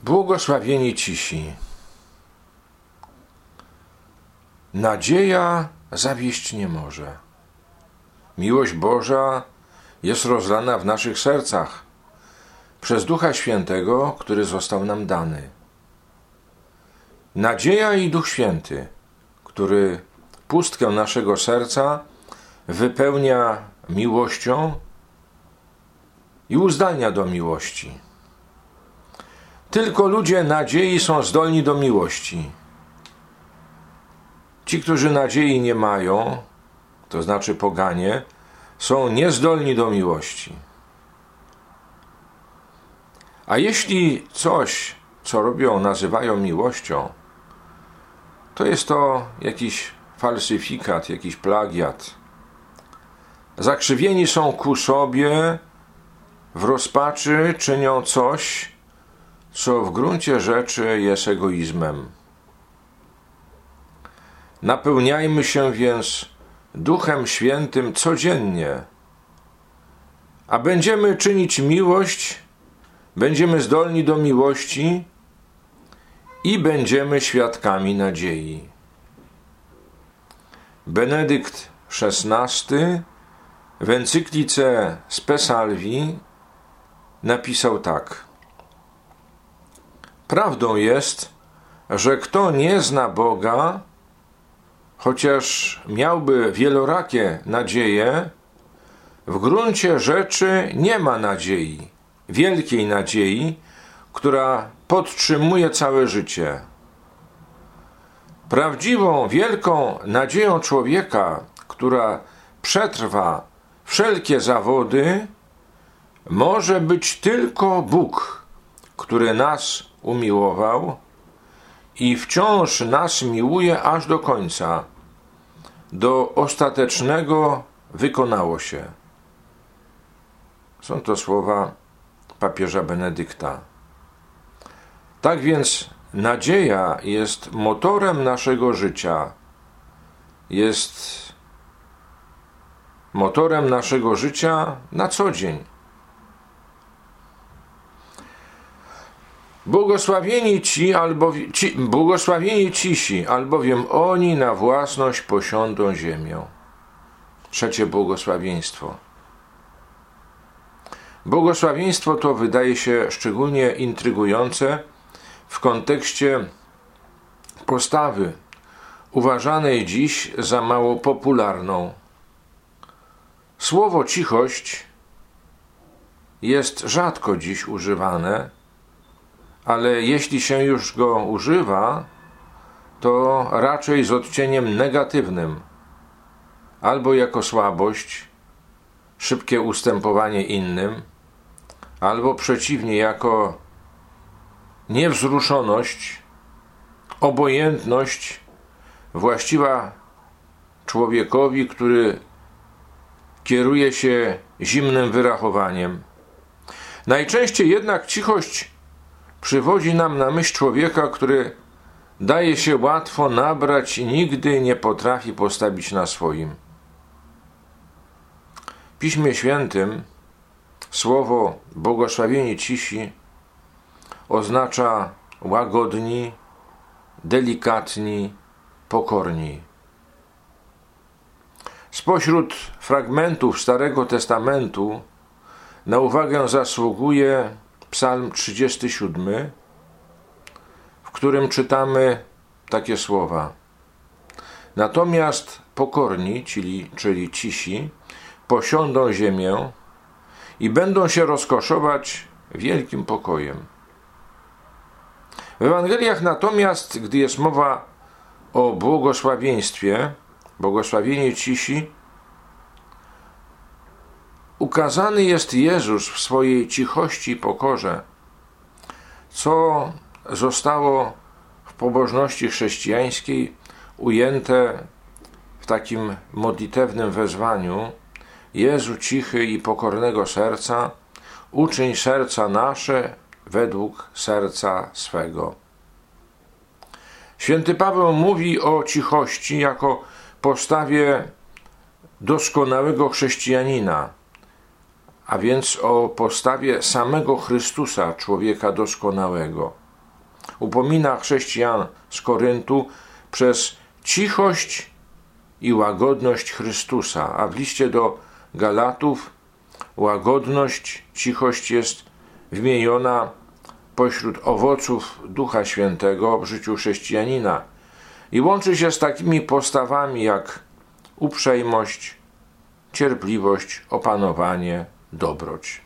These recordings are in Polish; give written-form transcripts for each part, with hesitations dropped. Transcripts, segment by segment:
Błogosławieni cisi. Nadzieja zawieść nie może. Miłość Boża jest rozlana w naszych sercach przez Ducha Świętego, który został nam dany. Nadzieja i Duch Święty, który pustkę naszego serca wypełnia miłością i uzdalnia do miłości. Tylko ludzie nadziei są zdolni do miłości. Ci, którzy nadziei nie mają, to znaczy poganie, są niezdolni do miłości. A jeśli coś, co robią, nazywają miłością, to jest to jakiś falsyfikat, jakiś plagiat. Zakrzywieni są ku sobie, w rozpaczy czynią coś, co w gruncie rzeczy jest egoizmem. Napełniajmy się więc Duchem Świętym codziennie, a będziemy czynić miłość, będziemy zdolni do miłości i będziemy świadkami nadziei. Benedykt XVI w encyklice Spe Salvi napisał tak: prawdą jest, że kto nie zna Boga, chociaż miałby wielorakie nadzieje, w gruncie rzeczy nie ma nadziei, wielkiej nadziei, która podtrzymuje całe życie. Prawdziwą, wielką nadzieją człowieka, która przetrwa wszelkie zawody, może być tylko Bóg, który nas umiłował i wciąż nas miłuje aż do końca, do ostatecznego wykonało się. Są to słowa papieża Benedykta. Tak więc nadzieja jest motorem naszego życia, jest motorem naszego życia na co dzień. Błogosławieni cisi, albowiem oni na własność posiądą ziemię. Trzecie błogosławieństwo. Błogosławieństwo to wydaje się szczególnie intrygujące w kontekście postawy uważanej dziś za mało popularną. Słowo cichość jest rzadko dziś używane, ale jeśli się już go używa, to raczej z odcieniem negatywnym, albo jako słabość, szybkie ustępowanie innym, albo przeciwnie, jako niewzruszoność, obojętność właściwa człowiekowi, który kieruje się zimnym wyrachowaniem. Najczęściej jednak cichość przywodzi nam na myśl człowieka, który daje się łatwo nabrać i nigdy nie potrafi postawić na swoim. W Piśmie Świętym słowo błogosławieni cisi oznacza łagodni, delikatni, pokorni. Spośród fragmentów Starego Testamentu na uwagę zasługuje Psalm 37, w którym czytamy takie słowa: natomiast pokorni, czyli cisi, posiądą ziemię i będą się rozkoszować wielkim pokojem. W Ewangeliach natomiast, gdy jest mowa o błogosławieństwie, błogosławieni cisi, ukazany jest Jezus w swojej cichości i pokorze, co zostało w pobożności chrześcijańskiej ujęte w takim modlitewnym wezwaniu: Jezu cichy i pokornego serca, uczyń serca nasze według serca swego. Święty Paweł mówi o cichości jako postawie doskonałego chrześcijanina, a więc o postawie samego Chrystusa, człowieka doskonałego. upomina chrześcijan z Koryntu przez cichość i łagodność Chrystusa, a w liście do Galatów łagodność, cichość jest wymieniona pośród owoców Ducha Świętego w życiu chrześcijanina i łączy się z takimi postawami jak uprzejmość, cierpliwość, opanowanie, dobroć.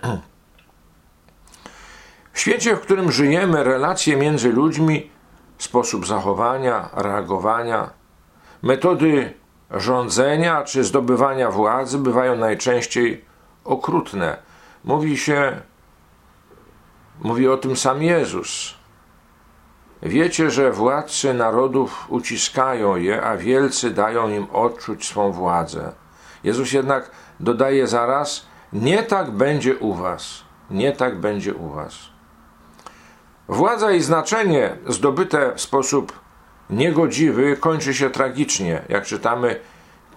W świecie, w którym żyjemy, relacje między ludźmi, sposób zachowania, reagowania, metody rządzenia czy zdobywania władzy bywają najczęściej okrutne. Mówi o tym sam Jezus. Wiecie, że władcy narodów uciskają je, a wielcy dają im odczuć swą władzę. Jezus jednak dodaje zaraz, nie tak będzie u was. Nie tak będzie u was. Władza i znaczenie zdobyte w sposób niegodziwy kończy się tragicznie, jak czytamy w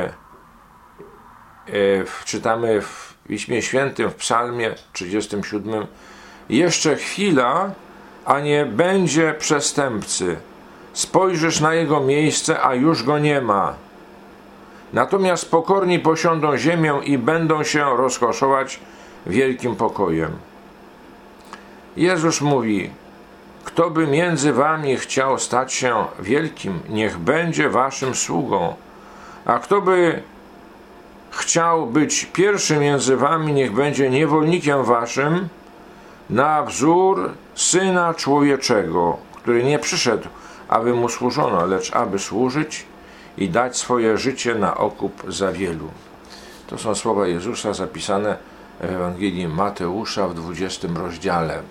Piśmie Świętym w Psalmie 37. Jeszcze chwila, a nie będzie przestępcy. Spojrzysz na jego miejsce, a już go nie ma. Natomiast pokorni posiądą ziemię i będą się rozkoszować wielkim pokojem. Jezus mówi, kto by między wami chciał stać się wielkim, niech będzie waszym sługą, a kto by chciał być pierwszy między wami, niech będzie niewolnikiem waszym, na wzór Syna Człowieczego, który nie przyszedł, aby mu służono, lecz aby służyć i dać swoje życie na okup za wielu. To są słowa Jezusa zapisane w Ewangelii Mateusza w 20 rozdziale.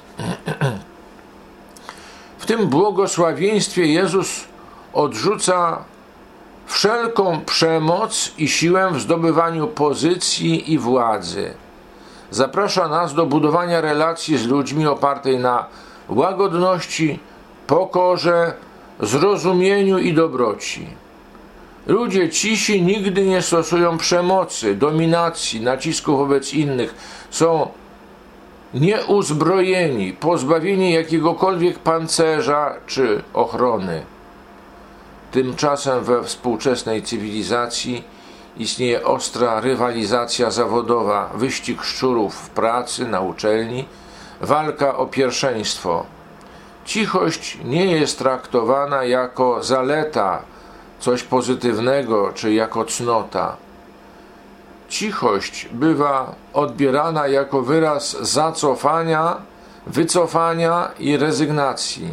W tym błogosławieństwie Jezus odrzuca wszelką przemoc i siłę w zdobywaniu pozycji i władzy. Zaprasza nas do budowania relacji z ludźmi opartej na łagodności, pokorze, zrozumieniu i dobroci. Ludzie cisi nigdy nie stosują przemocy, dominacji, nacisku wobec innych. Są nieuzbrojeni, pozbawieni jakiegokolwiek pancerza czy ochrony. Tymczasem we współczesnej cywilizacji istnieje ostra rywalizacja zawodowa, wyścig szczurów w pracy, na uczelni, walka o pierwszeństwo. Cichość nie jest traktowana jako zaleta, coś pozytywnego, czy jako cnota. Cichość bywa odbierana jako wyraz zacofania, wycofania i rezygnacji.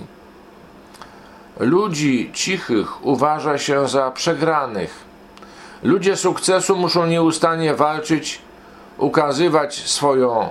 Ludzi cichych uważa się za przegranych. Ludzie sukcesu muszą nieustannie walczyć, ukazywać swoją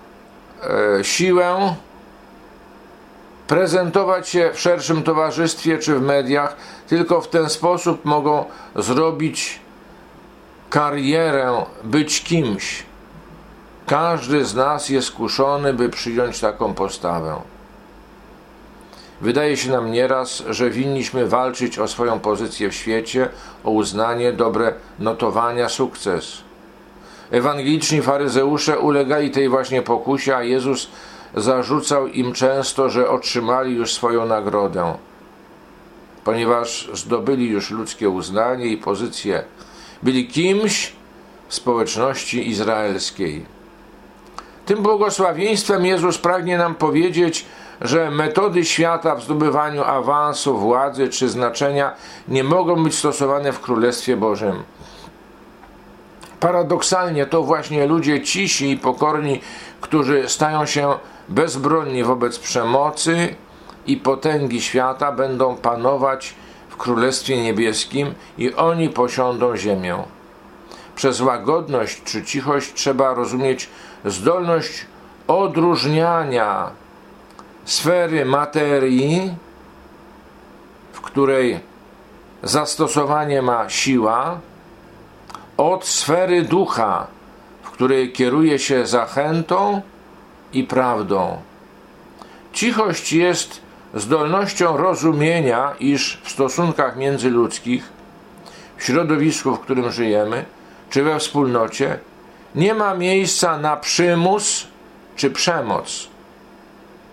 siłę, prezentować się w szerszym towarzystwie czy w mediach. Tylko w ten sposób mogą zrobić karierę, być kimś. Każdy z nas jest kuszony, by przyjąć taką postawę. Wydaje się nam nieraz, że winniśmy walczyć o swoją pozycję w świecie, o uznanie, dobre notowania, sukces. Ewangeliczni faryzeusze ulegali tej właśnie pokusie, a Jezus zarzucał im często, że otrzymali już swoją nagrodę, ponieważ zdobyli już ludzkie uznanie i pozycję. Byli kimś w społeczności izraelskiej. Tym błogosławieństwem Jezus pragnie nam powiedzieć, że metody świata w zdobywaniu awansu, władzy czy znaczenia nie mogą być stosowane w Królestwie Bożym. Paradoksalnie to właśnie ludzie cisi i pokorni, którzy stają się bezbronni wobec przemocy i potęgi świata, będą panować w Królestwie Niebieskim i oni posiądą ziemię. Przez łagodność czy cichość trzeba rozumieć zdolność odróżniania sfery materii, w której zastosowanie ma siła, od sfery ducha, w której kieruje się zachętą i prawdą. Cichość jest zdolnością rozumienia, iż w stosunkach międzyludzkich, w środowisku, w którym żyjemy, czy we wspólnocie, nie ma miejsca na przymus czy przemoc.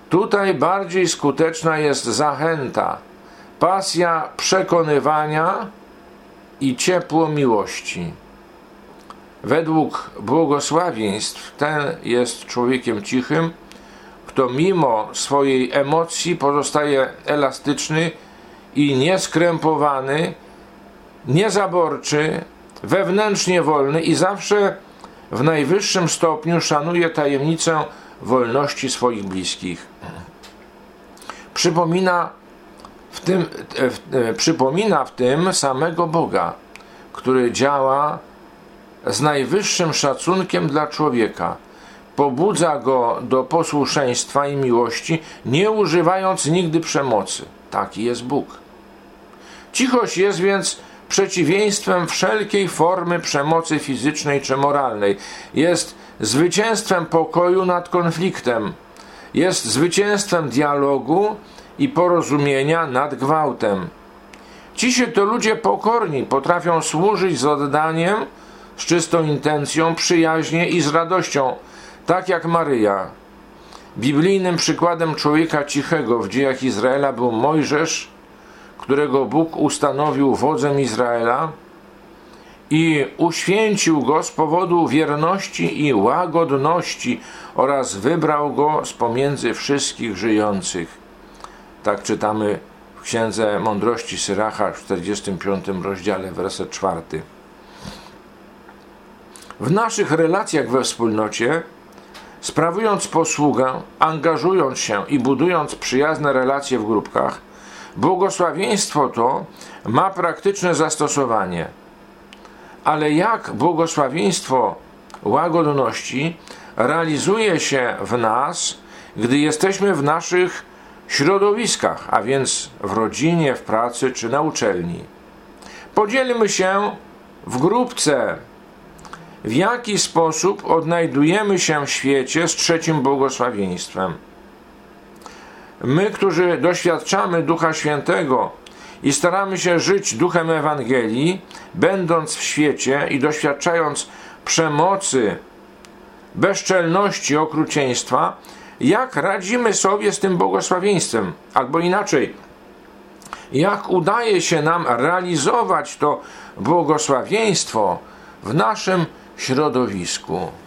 Tutaj bardziej skuteczna jest zachęta, pasja przekonywania i ciepło miłości. Według błogosławieństw ten jest człowiekiem cichym, kto mimo swojej emocji pozostaje elastyczny i nieskrępowany, niezaborczy, wewnętrznie wolny i zawsze w najwyższym stopniu szanuje tajemnicę wolności swoich bliskich. Przypomina w tym samego Boga, który działa z najwyższym szacunkiem dla człowieka. Pobudza go do posłuszeństwa i miłości, nie używając nigdy przemocy. Taki jest Bóg. Cichość jest więc przeciwieństwem wszelkiej formy przemocy fizycznej czy moralnej. Jest zwycięstwem pokoju nad konfliktem. Jest zwycięstwem dialogu i porozumienia nad gwałtem. Cisi to ludzie pokorni, potrafią służyć z oddaniem, z czystą intencją, przyjaźnie i z radością, tak jak Maryja. Biblijnym przykładem człowieka cichego w dziejach Izraela był Mojżesz, którego Bóg ustanowił wodzem Izraela i uświęcił go z powodu wierności i łagodności oraz wybrał go z pomiędzy wszystkich żyjących. Tak czytamy w Księdze Mądrości Syracha w 45 rozdziale, werset 4. W naszych relacjach we wspólnocie, sprawując posługę, angażując się i budując przyjazne relacje w grupkach, błogosławieństwo to ma praktyczne zastosowanie. Ale jak błogosławieństwo łagodności realizuje się w nas, gdy jesteśmy w naszych środowiskach, a więc w rodzinie, w pracy czy na uczelni? Podzielmy się w grupce, w jaki sposób odnajdujemy się w świecie z trzecim błogosławieństwem. My, którzy doświadczamy Ducha Świętego i staramy się żyć duchem Ewangelii, będąc w świecie i doświadczając przemocy, bezczelności, okrucieństwa, jak radzimy sobie z tym błogosławieństwem? Albo inaczej, jak udaje się nam realizować to błogosławieństwo w naszym środowisku?